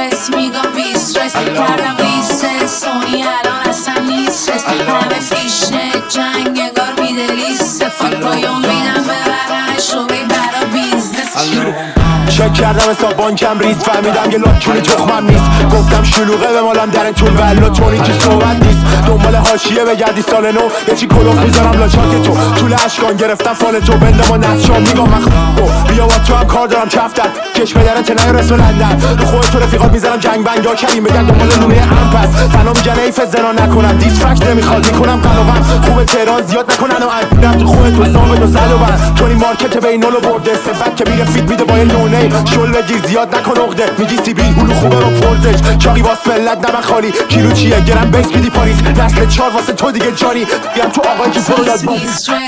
استرس میگم بی استرس کردم ریست سونی الان اصلا نیست همه فیشنه جنگ انگار میده لیست فوتبایون میدم ببرن شوی برا بیزنس چک کردم حساب بانکم ریز فهمیدم یه لاکونی تخمم نیست گفتم شلوغه به مالم در طول ولا تونی تو صحبت نیست دنبال حاشیه بگردی سال نو یه چی کلوف میذارم لاچاک تو طول اشکان گرفتم فال تو بندم و نفشان میگم من بیا با تو هم کار دارم کفتر کش بدرن تنه رسم لندن رو خود تو رفیقات میذارم جنگ بنگا کریم بگرد دنبال لونه هم پس فنا میگن ایف زنا نکنم دیسفکت نمیخواد میکنم قلقم خوبه تهران زیاد نکنن و عدم تو خود تو سامت و زل و بند تونی مارکت بینالو برده صفت که میره فیت میده با یه لونه شل بگیر زیاد نکن عقده میگی سیبیل هلو خوبه رو پرزش چاقی واس ملت نمک خالی کیلو چیه گرم بیس میدی پاریس نسل 4 واسه تو دیگه جانی میگم تو آقای که فرو داد بی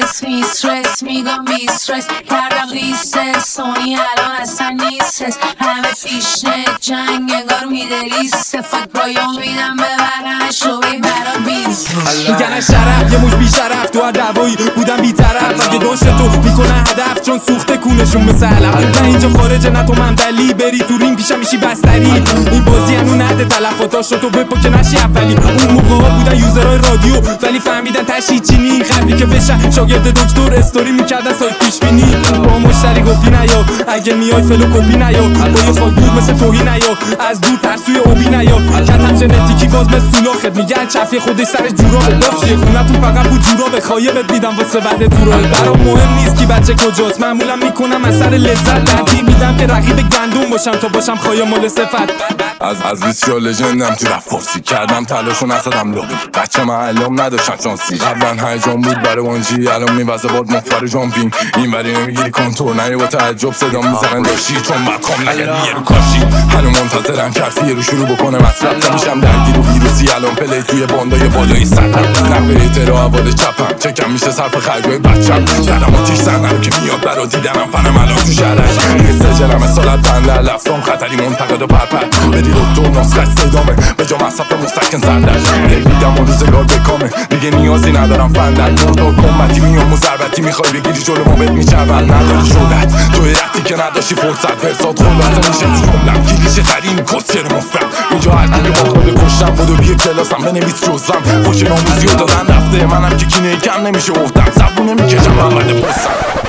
استرس میگم بی استرس کردم ریست سونی الان اصلا نیست همه فیشنه جنگ انگار میده لیست فوتبایون میدم ببرن شوی برا بیز میگن شرف یه موش بی شرف تو هر دعوایی بودم بی طرف اگه داشت تو میکنه هدف چون سوخته کونشون مثل علم نه اینجا خارجه نه تو منبلی بری تو رینگ پیشم میشی بستری این بازی هنو نده تلفاتاشو تو بپا که نشی اولی اون موقع ها بودن یوزرهای رادیو ولی فهمیدن تشی چینی قبلی که بشن شاگرد دکتر استوری میکردن سایت پیش بینی با مشتری گفتی نیا اگه میای فلو کپی نیا با یه خاک دور مثل توهی نیا از دور ترسوی اوبی نیا کتم ژنتیکی باز به سولاخت میگن چفی خودش سر جورابه بخشی خونتون فقط بود جورابه خایبت میدم واسه بعد تورا برام مهم نیست کی بچه کجاست معمولا میکنم اثر لذت ترتیب میدم که رقیب گندم باشم تا باشم خایا مال صفت از ویسیا لژندم تو رفت فارسی کردم تلاشو نسادم لابی بچه محلم نداشتن شانسی قبلا هیجان بود برای وانجی الان میوزه باد مفر جامپینگ این وری نمیگیری کنتور نه با تعجب صدا میزنن داشتی چون مکام نگردی یه رو کاشی هنو منتظرم کفی رو شروع بکنه مصرف میشم درگیر و ویروسی الان پلی توی باندای بالایی سطح نقل ترا عواد چپم چکم میشه صرف خرجای بچم کردم آتیش زنه رو که میاد برا دیدنم فنم الان تو شهرش یه سجلم سالت بنده لفتم خطری منتقد و پرپر بدی دکتر نسخه صدامه به جا مصرف مستکن سردش دیدم و روزگار بکامه دیگه نیازی ندارم فندن نوردار کمبتی میام و ضربتی میخوای بگیری جلو ما بهت میچرون نداری شدت توی رفتی که نداشتی فرصت فرسات خلاصه میشه تو جملم کلیشه ترین کسچر مفرم اینجا هر دیگه با خود کشتم بودو بی کلاسم بنویس جزم خوش ناموزی و دادن رفته منم که کینه کم نمیشه افتم زبون نمیکشم من بده پستم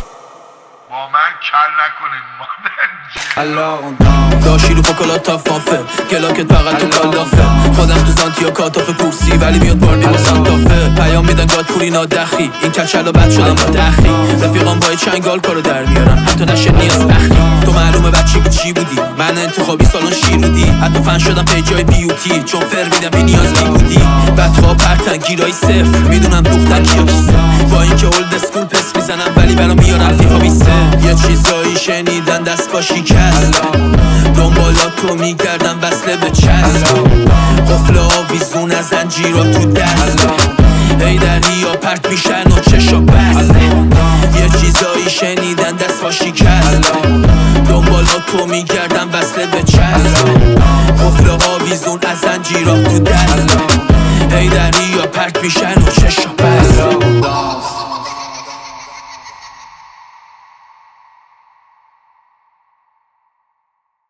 با من کل نکنیم داشتی رو فکلات تا فافه کلاکت فقط تو کالافه خودم تو زانتیا کاتاف کورسی ولی میاد باردی با سانتافه پیام میدن گاد پولی نادخی این کچلا بد شدم با دخی رفیقان با چنگال کارو در میارن حتی نشه نیاز بخی تو معلومه بچه که چی بودی من انتخابی سالن شیرودی حتی فن شدم پی جای بیوتی چون فر میدم بی نیاز بی بودی بدخوا پرتن گیرای صفر میدونم دوختن کیا کیسه با اینکه اولد اسکول پس میزنم ولی برام میارم فیفا 20 یه چیزایی شنیدن دست با شکست دنبالاتو میگردم وصله به چسب قفل آویزون از زنجیرا تو دست ای دریا پرت میشن و چشا بسته یه چیزایی شنیدن دست با شکست دنبالاتو میگردم وصله به چسب قفل آویزون از زنجیرا تو دست ای دریا پرت میشن